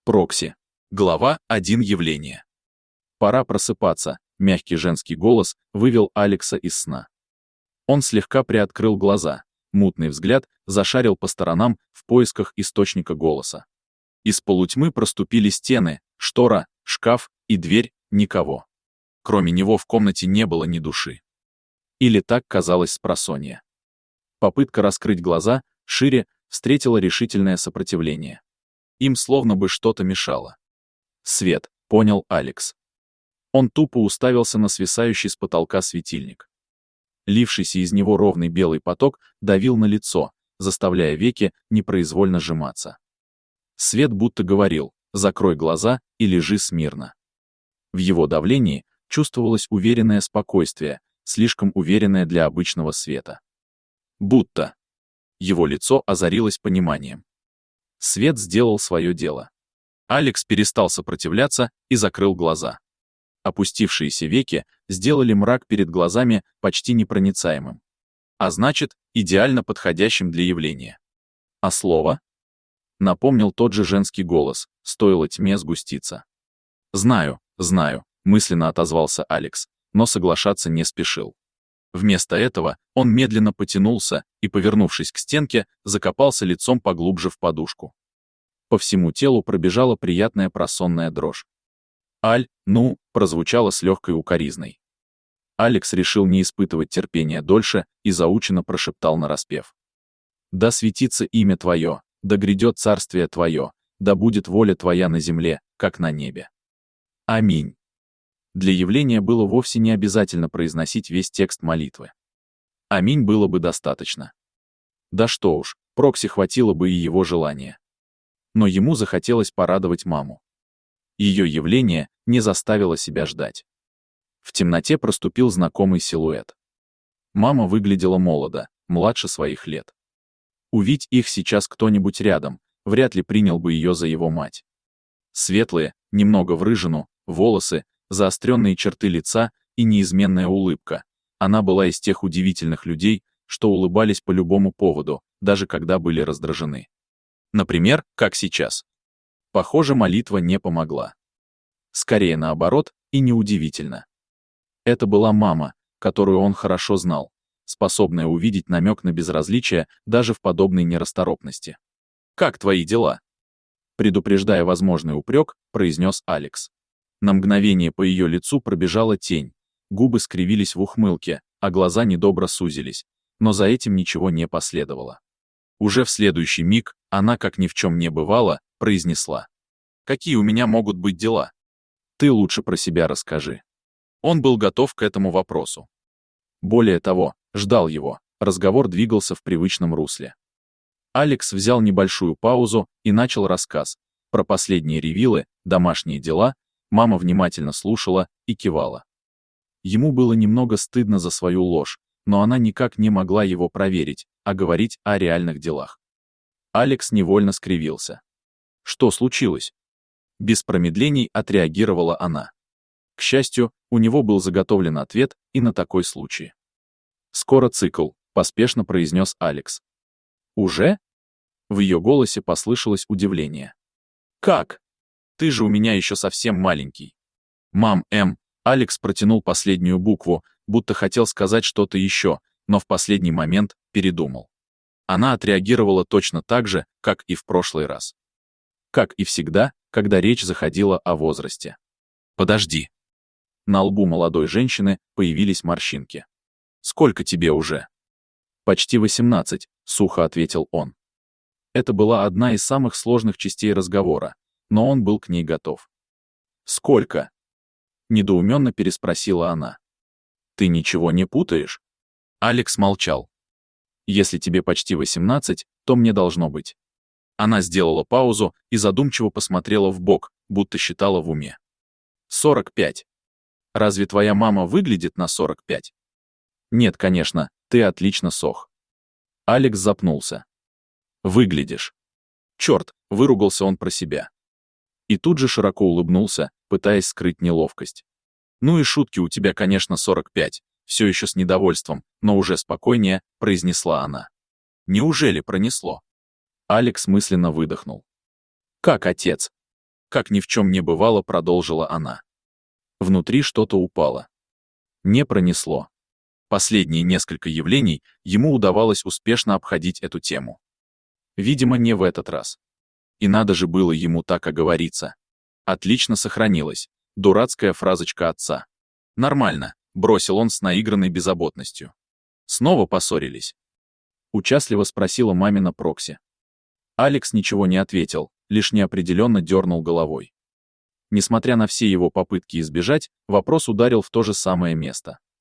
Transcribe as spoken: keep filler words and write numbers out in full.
Прокси. Глава один. Явление. Пора просыпаться. Мягкий женский голос вывел Алекса из сна. Он слегка приоткрыл глаза. Мутный взгляд зашарил по сторонам в поисках источника голоса. Из полутьмы проступили стены, штора, шкаф и дверь, никого. Кроме него в комнате не было ни души. Или так казалось спросонья. Попытка раскрыть глаза шире встретила решительное сопротивление. Им словно бы что-то мешало. Свет, понял Алекс. Он тупо уставился на свисающий с потолка светильник. Лившийся из него ровный белый поток давил на лицо, заставляя веки непроизвольно сжиматься. Свет будто говорил: закрой глаза и лежи смирно. В его давлении чувствовалось уверенное спокойствие, слишком уверенное для обычного света. Будто. Его лицо озарилось пониманием. Свет сделал свое дело. Алекс перестал сопротивляться и закрыл глаза. Опустившиеся веки сделали мрак перед глазами почти непроницаемым. А значит, идеально подходящим для явления. А слово? Напомнил тот же женский голос, стоило тьме сгуститься. «Знаю, знаю», — мысленно отозвался Алекс, но соглашаться не спешил. Вместо этого он медленно потянулся и, повернувшись к стенке, закопался лицом поглубже в подушку. По всему телу пробежала приятная просонная дрожь. «Аль, ну», — прозвучало с легкой укоризной. Алекс решил не испытывать терпения дольше и заученно прошептал нараспев. «Да светится имя Твое, да грядет царствие Твое, да будет воля Твоя на земле, как на небе. Аминь». Для явления было вовсе не обязательно произносить весь текст молитвы. Аминь было бы достаточно. Да что уж, Прокси хватило бы и его желания. Но ему захотелось порадовать маму. Ее явление не заставило себя ждать. В темноте проступил знакомый силуэт. Мама выглядела молодо, младше своих лет. Увидь их сейчас кто-нибудь рядом, вряд ли принял бы ее за его мать. Светлые, немного в рыжину, волосы, заостренные черты лица и неизменная улыбка. Она была из тех удивительных людей, что улыбались по любому поводу, даже когда были раздражены. Например, как сейчас. Похоже, молитва не помогла. Скорее наоборот, и неудивительно. Это была мама, которую он хорошо знал, способная увидеть намек на безразличие даже в подобной нерасторопности. «Как твои дела?» Предупреждая возможный упрек, произнес Алекс. На мгновение по ее лицу пробежала тень, губы скривились в ухмылке, а глаза недобро сузились, но за этим ничего не последовало. Уже в следующий миг она, как ни в чем не бывало, произнесла: «Какие у меня могут быть дела? Ты лучше про себя расскажи». Он был готов к этому вопросу. Более того, ждал его, разговор двигался в привычном русле. Алекс взял небольшую паузу и начал рассказ про последние ревилы, домашние дела. Мама внимательно слушала и кивала. Ему было немного стыдно за свою ложь, но она никак не могла его проверить, а говорить о реальных делах. Алекс невольно скривился. «Что случилось?» Без промедлений отреагировала она. К счастью, у него был заготовлен ответ и на такой случай. «Скоро цикл», — поспешно произнес Алекс. «Уже?» В ее голосе послышалось удивление. «Как? Ты же у меня еще совсем маленький». «Мам, М», Алекс протянул последнюю букву, будто хотел сказать что-то еще, но в последний момент передумал. Она отреагировала точно так же, как и в прошлый раз. Как и всегда, когда речь заходила о возрасте. «Подожди». На лбу молодой женщины появились морщинки. «Сколько тебе уже?» «Почти восемнадцать», — сухо ответил он. Это была одна из самых сложных частей разговора, но он был к ней готов. «Сколько?» — недоуменно переспросила она. «Ты ничего не путаешь?» Алекс молчал. «Если тебе почти восемнадцать, то мне должно быть». Она сделала паузу и задумчиво посмотрела вбок, будто считала в уме. «Сорок пять. Разве твоя мама выглядит на сорок пять?» «Нет, конечно, ты отлично сох». Алекс запнулся. «Выглядишь». «Черт», — выругался он про себя. И тут же широко улыбнулся, пытаясь скрыть неловкость. «Ну и шутки у тебя, конечно, сорок пять, все еще с недовольством, но уже спокойнее», — произнесла она. «Неужели пронесло?» Алекс мысленно выдохнул. «Как отец?» как ни в чем не бывало, продолжила она. Внутри что-то упало. Не пронесло. Последние несколько явлений ему удавалось успешно обходить эту тему. Видимо, не в этот раз. И надо же было ему так оговориться. Отлично сохранилась. Дурацкая фразочка отца. Нормально, бросил он с наигранной беззаботностью. Снова поссорились? Участливо спросила мамина Прокси. Алекс ничего не ответил, лишь неопределенно дернул головой. Несмотря на все его попытки избежать, вопрос ударил в то же самое место.